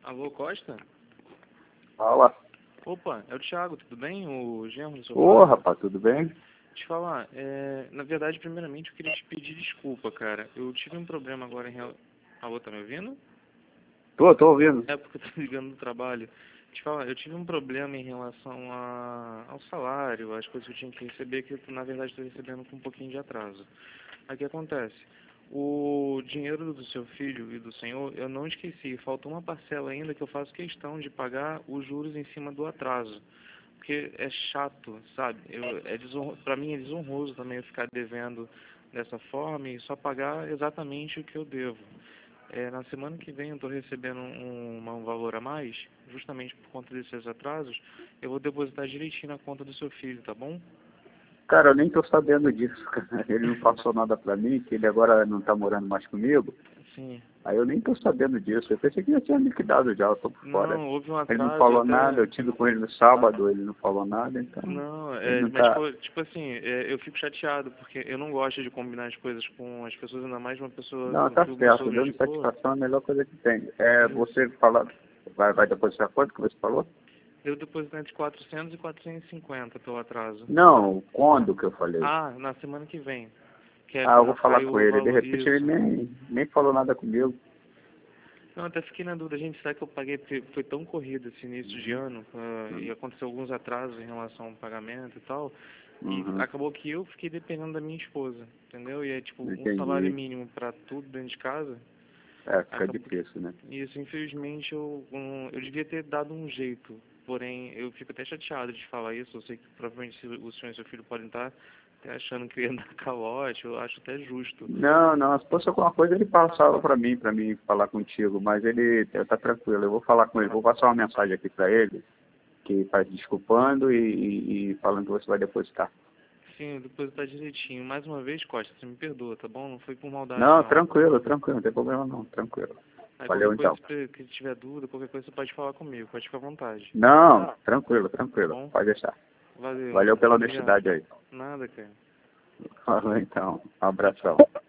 Alô, Costa? Fala. Opa, é o Thiago, tudo bem? O genro do seu Ô, pai? rapaz, tudo bem? Te falar, na verdade, primeiramente, eu queria te pedir desculpa, cara. Eu tive um problema agora em relação... Alô, tá me ouvindo? Tô ouvindo. É porque eu tô ligando no trabalho. Te falar, eu tive um problema em relação ao salário, às coisas que eu tinha que receber, que eu, na verdade, estou recebendo com um pouquinho de atraso. Aí o que acontece? O dinheiro do seu filho e do senhor, eu não esqueci. Falta uma parcela ainda que eu faço questão de pagar os juros em cima do atraso. Porque é chato, sabe? Pra mim é desonroso também eu ficar devendo dessa forma e só pagar exatamente o que eu devo. Na semana que vem eu estou recebendo um valor a mais, justamente por conta desses atrasos, eu vou depositar direitinho na conta do seu filho, tá bom? Cara, eu nem tô sabendo disso, cara. Ele não passou nada pra mim, que ele agora não tá morando mais comigo. Sim. Aí eu nem tô sabendo disso. Eu pensei que já tinha liquidado já, eu tô por fora. Não, houve um Ele não atraso falou nada, eu até... tive com ele no sábado, ele não falou nada, então Não, ele não mas tá... foi, tipo assim, eu fico chateado, porque eu não gosto de combinar as coisas com as pessoas, ainda mais uma pessoa Não, tá que o meu certo, sogro dando indicou. satisfação é a melhor coisa que tem. É, Isso. você fala... Vai depositar quanto que você falou? Eu depositei entre 400 e 450 pelo atraso. Não, quando que eu falei? Ah, na semana que vem, que é Ah, eu vou quando falar saiu com o ele. De valor, repente ele isso. nem falou nada comigo. Não, até fiquei na dúvida, gente, será que eu paguei, porque foi tão corrido esse início de ano, e aconteceu alguns atrasos em relação ao pagamento e tal, e Uhum, acabou que eu fiquei dependendo da minha esposa, entendeu? E é tipo, um salário entendi. mínimo para tudo dentro de casa, É, fica acabou que, difícil, né? isso, infelizmente, eu devia ter dado um jeito, porém, eu fico até chateado de falar isso, eu sei que provavelmente o senhor e seu filho podem estar até achando que eu ia dar calote, eu acho até justo. Não, se fosse alguma coisa ele passava pra mim falar contigo, mas ele tá tranquilo, eu vou falar com ele, vou passar uma mensagem aqui pra ele, que tá desculpando e falando que você vai depositar. Sim, depois tá direitinho. Mais uma vez, Costa, você me perdoa, tá bom? Não foi por maldade, Não, não. tranquilo, não tem problema não, tranquilo. Aí qualquer Valeu coisa então. que tiver dúvida, qualquer coisa você pode falar comigo, pode ficar à vontade, Não, tranquilo, tá bom? pode deixar. Valeu, Valeu pela obrigado. honestidade aí. Nada, cara. Falou então, um Tchau, tchau. abração.